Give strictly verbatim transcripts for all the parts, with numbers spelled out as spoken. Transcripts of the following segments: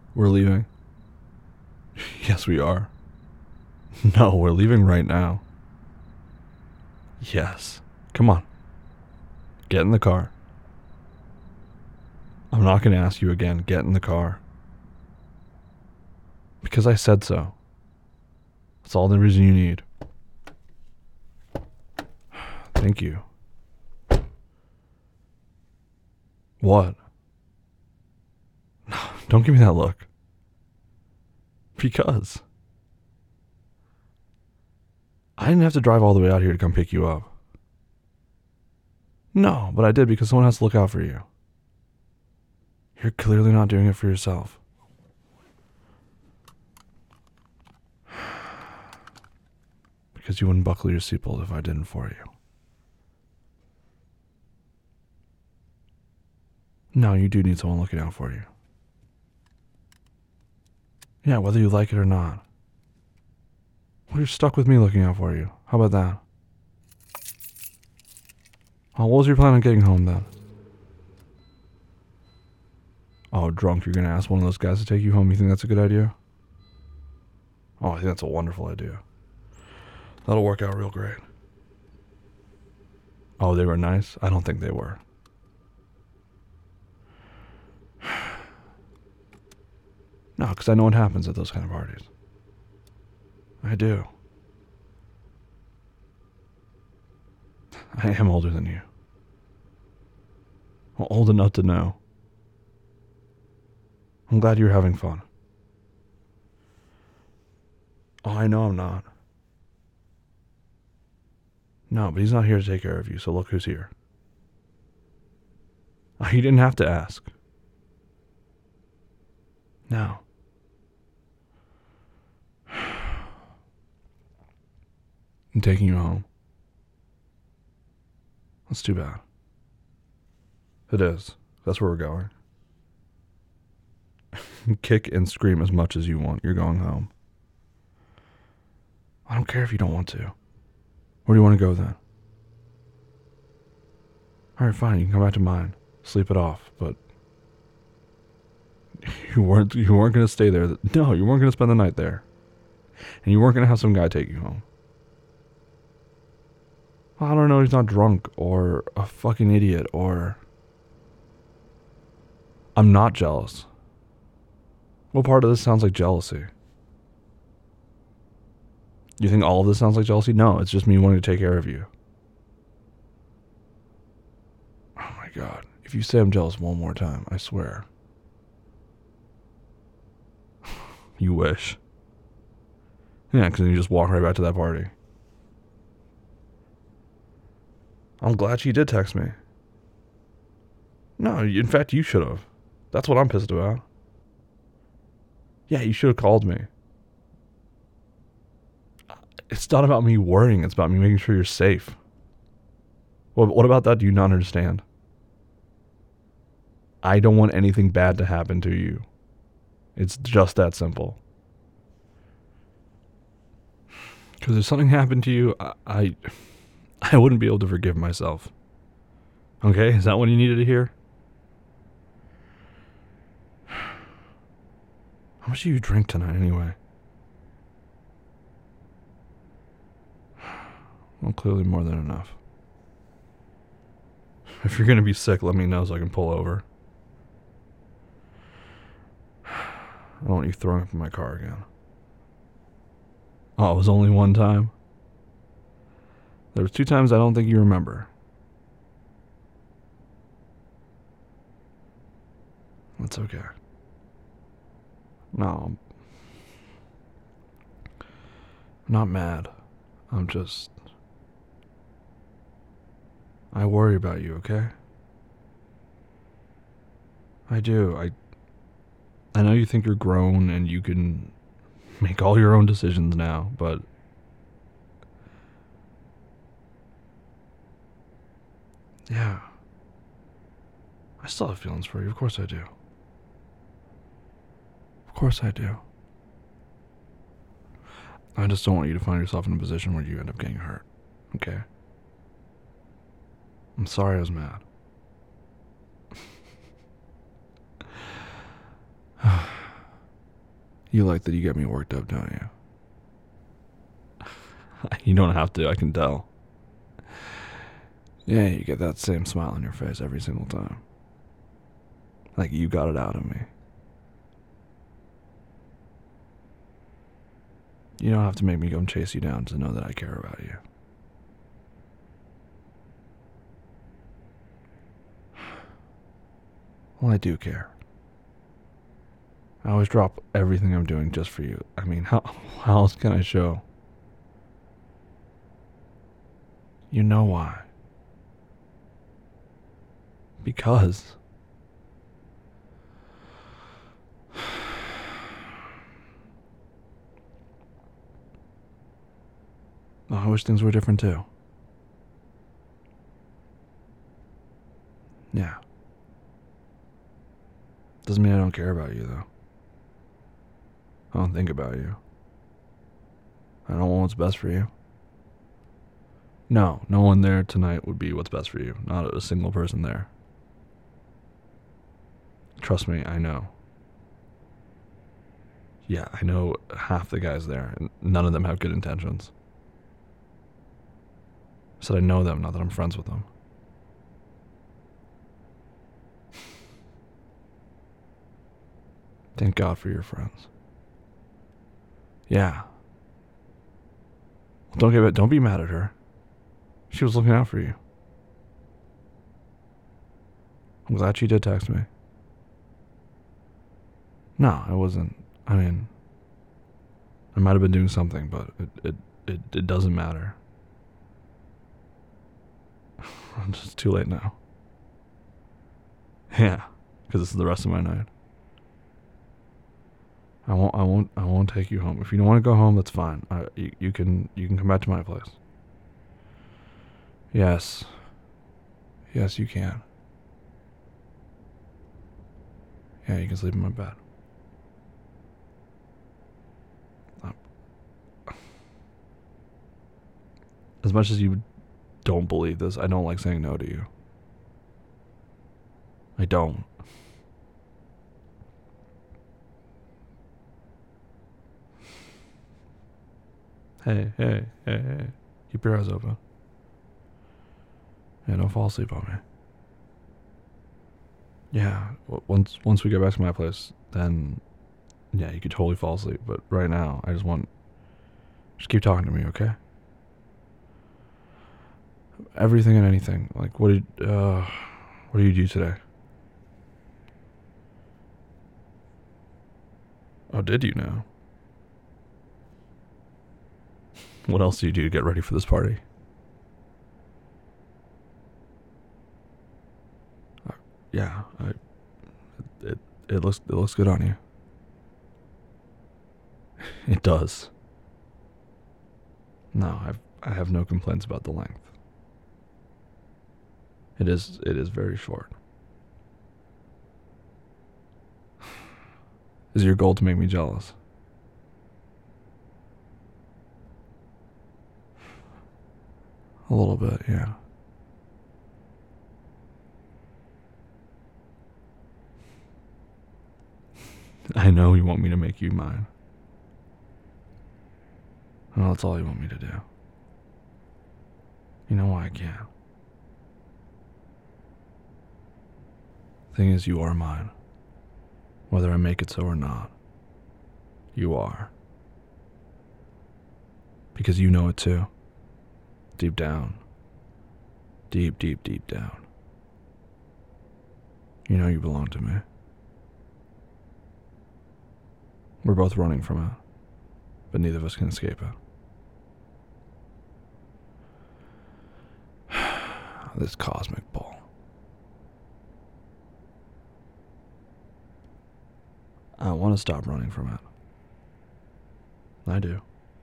We're leaving. Yes, we are. No, we're leaving right now. Yes. Come on. Get in the car. I'm not going to ask you again. Get in the car. Because I said so. That's all the reason you need. Thank you. What? No, don't give me that look. Because I didn't have to drive all the way out here to come pick you up. No, but I did because someone has to look out for you. You're clearly not doing it for yourself. Because you wouldn't buckle your seatbelt if I didn't for you. No, you do need someone looking out for you. Yeah, whether you like it or not. Well, you're stuck with me looking out for you. How about that? Oh, what was your plan on getting home then? Oh, drunk, you're gonna ask one of those guys to take you home? You think that's a good idea? Oh, I think that's a wonderful idea. That'll work out real great. Oh, they were nice? I don't think they were. No, because I know what happens at those kind of parties. I do. I am older than you. Well, old enough to know. I'm glad you're having fun. Oh, I know I'm not. No, but he's not here to take care of you, so look who's here. Oh, you didn't have to ask. No. I'm taking you home. That's too bad. It is. That's where we're going. Kick and scream as much as you want. You're going home. I don't care if you don't want to. Where do you want to go then? Alright, fine. You can come back to mine. Sleep it off, but you weren't you weren't going to stay there. No, you weren't going to spend the night there. And you weren't going to have some guy take you home. Well, I don't know. He's not drunk or a fucking idiot or... I'm not jealous. What part of this sounds like jealousy? You think all of this sounds like jealousy? No, it's just me wanting to take care of you. Oh my god. If you say I'm jealous one more time, I swear. You wish. Yeah, because then you just walk right back to that party. I'm glad she did text me. No, in fact, you should have. That's what I'm pissed about. Yeah, you should have called me. It's not about me worrying. It's about me making sure you're safe. What, what about that do you not understand? I don't want anything bad to happen to you. It's just that simple. Because if something happened to you, I, I, I wouldn't be able to forgive myself. Okay? Is that what you needed to hear? How much do you drink tonight anyway? Well, clearly more than enough. If you're going to be sick, let me know so I can pull over. I don't want you throwing up in my car again. Oh, it was only one time? There was two times I don't think you remember. That's okay. No. I'm not mad. I'm just... I worry about you, okay? I do. I I know you think you're grown and you can make all your own decisions now, but yeah. I still have feelings for you. Of course I do. Of course I do. I just don't want you to find yourself in a position where you end up getting hurt. Okay? I'm sorry I was mad. You like that you get me worked up, don't you? You don't have to, I can tell. Yeah, you get that same smile on your face every single time. Like you got it out of me. You don't have to make me come chase you down to know that I care about you. Well, I do care. I always drop everything I'm doing just for you. I mean, how, how else can I show? You know why. Because. Oh, I wish things were different too. Yeah. Doesn't mean I don't care about you, though. I don't think about you. I don't want what's best for you. No, no one there tonight would be what's best for you. Not a single person there. Trust me, I know. Yeah, I know half the guys there, and none of them have good intentions. I said I know them, not that I'm friends with them. Thank God for your friends. Yeah. Don't get it. Don't be mad at her. She was looking out for you. I'm glad she did text me. No, I wasn't. I mean, I might have been doing something, but it it, it, it doesn't matter. It's just too late now. Yeah, because this is the rest of my night. I won't. I won't. I won't take you home. If you don't want to go home, that's fine. I, you, you can. You can come back to my place. Yes. Yes, you can. Yeah, you can sleep in my bed. As much as you don't believe this, I don't like saying no to you. I don't. Hey, hey, hey, hey. Keep your eyes open. Yeah, don't fall asleep on me. Yeah, once once we get back to my place, then yeah, you could totally fall asleep. But right now, I just want, just keep talking to me, okay? Everything and anything. Like, what did uh, what do you do today? Oh, did you know? What else do you do to get ready for this party? Uh, yeah, I, it it looks it looks good on you. It does. No, I've I have no complaints about the length. It is it is very short. Is your goal to make me jealous? A little bit, yeah. I know you want me to make you mine. Well, that's all you want me to do. You know why I can't. Thing is, you are mine. Whether I make it so or not, you are. Because you know it too. Deep down. Deep, deep, deep down. You know you belong to me. We're both running from it, but neither of us can escape it. This cosmic ball. I want to stop running from it. I do.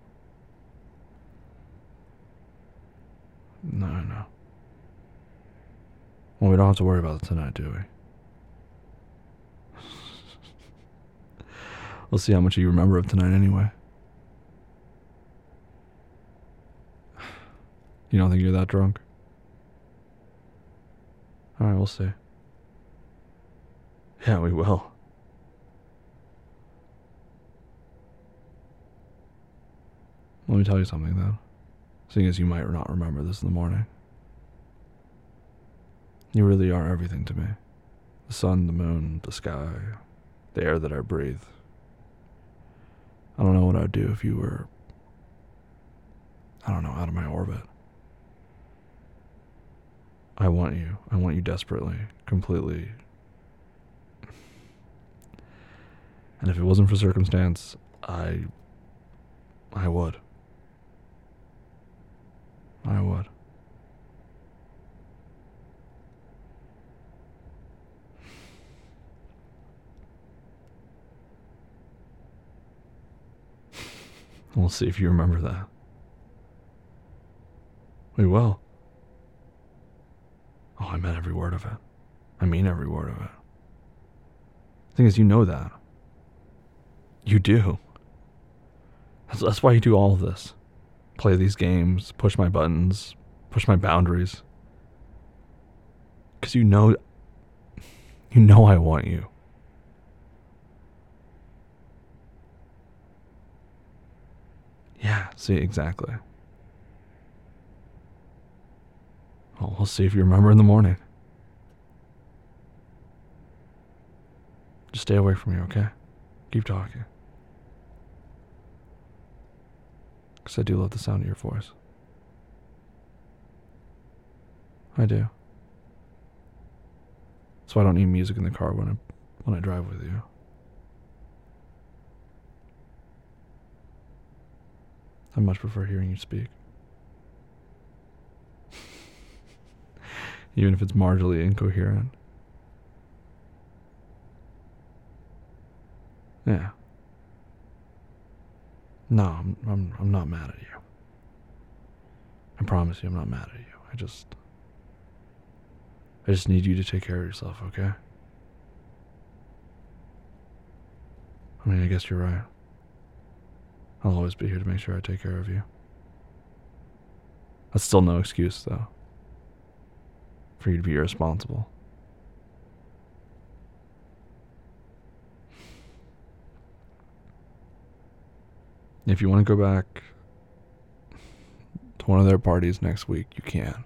No, no. Well, we don't have to worry about it tonight, do we? We'll see how much you remember of tonight anyway. You don't think you're that drunk? Alright, we'll see. Yeah, we will. Let me tell you something then. Seeing as you might not remember this in the morning. You really are everything to me. The sun, the moon, the sky, the air that I breathe. I don't know what I'd do if you were, I don't know, out of my orbit. I want you. I want you desperately, completely. And if it wasn't for circumstance, I, I would. I would. We'll see if you remember that. We will. Oh, I meant every word of it. I mean every word of it. The thing is, you know that. You do. That's, that's why you do all of this. Play these games, push my buttons, push my boundaries. Because you know, you know I want you. Yeah, see, exactly. Well, we'll see if you remember in the morning. Just stay away from me, okay? Keep talking. Because I do love the sound of your voice. I do. That's why I don't need music in the car when I, when I drive with you. I much prefer hearing you speak. Even if it's marginally incoherent. Yeah. No, I'm, I'm, I'm not mad at you. I promise you I'm not mad at you. I just... I just need you to take care of yourself, okay? I mean, I guess you're right. I'll always be here to make sure I take care of you. That's still no excuse, though, for you to be irresponsible. If you want to go back to one of their parties next week, you can.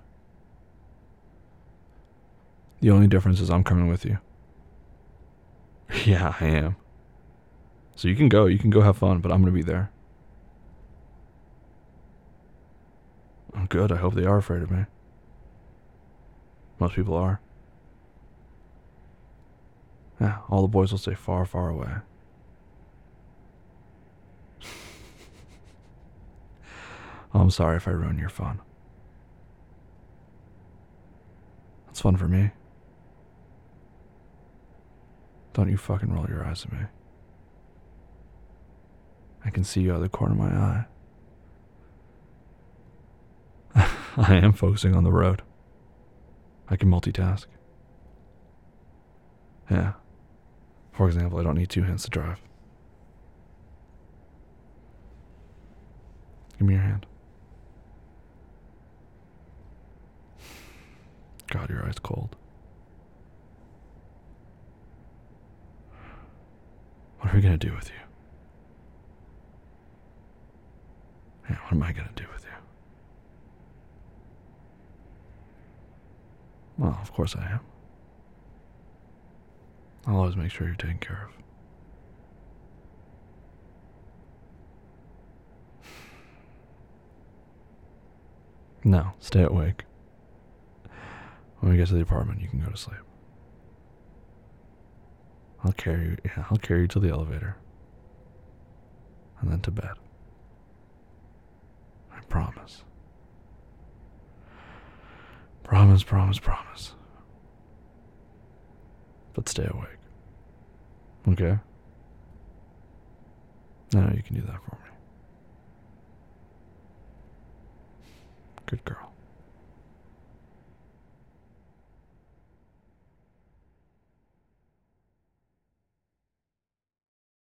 The only difference is I'm coming with you. Yeah, I am. So you can go, you can go have fun, but I'm going to be there. Oh, good, I hope they are afraid of me. Most people are. Yeah, all the boys will stay far, far away. Oh, I'm sorry if I ruin your fun. It's fun for me. Don't you fucking roll your eyes at me. I can see you out of the corner of my eye. I am focusing on the road. I can multitask. Yeah. For example, I don't need two hands to drive. Give me your hand. God, your eye's cold. What are we gonna do with you? Yeah, what am I gonna do with you? Well, of course I am. I'll always make sure you're taken care of. No, stay awake. When we get to the apartment, you can go to sleep. I'll carry you, yeah, I'll carry you to the elevator. And then to bed. I promise. Promise, promise, promise. But stay awake. Okay? I know you can do that for me. Good girl.